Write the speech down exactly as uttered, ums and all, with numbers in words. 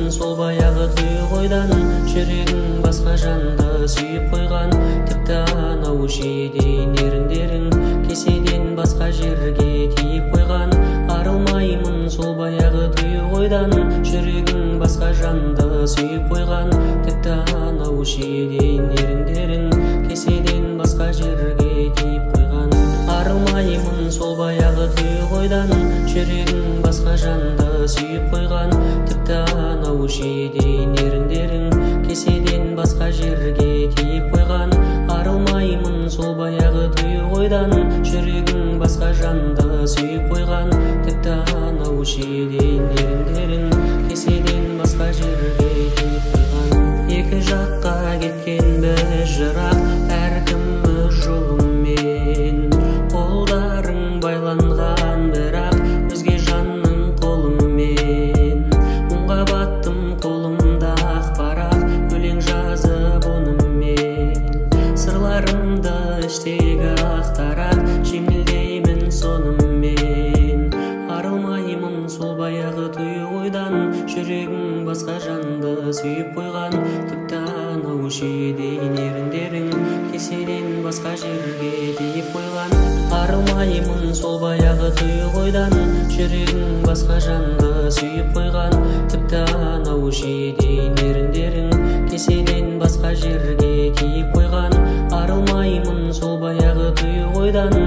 сол баяғы тұйық ойдан. Жүрегің басқа жанды сүйіп қойған, тіпті анау шиеден еріндерің кеседен басқа жерге тиіп қойған. Арылмаймын сол баяғы тұйық ойдан, жүрегің басқа жанды сүйіп қойған, тіпті анау шиеден еріндерің кеседен басқа жерге тиіп қойған. Арылмаймын сол баяғы тұйық ойдан, жүрегің басқа жанды сүйіп қойған, тіпті анау шиеден еріндерің кеседен басқа жерге тиіп қойған. Арылмаймын сол баяғы тұйық ойдан, жүрегің басқа жанды сүйіп қойған, тіпті анау шиеден еріндерің кеседен басқа жерге тиіп қойған. Екі жаққа кеткен біз жырақ, әркім өз жолымен, қолдарың байланған бірақ өзге жанның қолымен. Мұңға баттым қолымда ақпарақ, өлең жазып онымен, сырларымды іштегі ақтарап жеңілдеймін сонымен. Арылмаймын сол баяғы тұйық ойдан, жүрегің басқа жанды сүйіп қойған, тіпті анау шиеден еріндерің кеседен басқа жерге тиіп қойған. Арылмаймын сол баяғы тұйық ойдан, жүрегің басқа жанды сүйіп қойған, тіпті анау шиеден еріндерің кеседен басқа жерге тиіп қойған. Арылмаймын сол баяғы тұйық ойдан,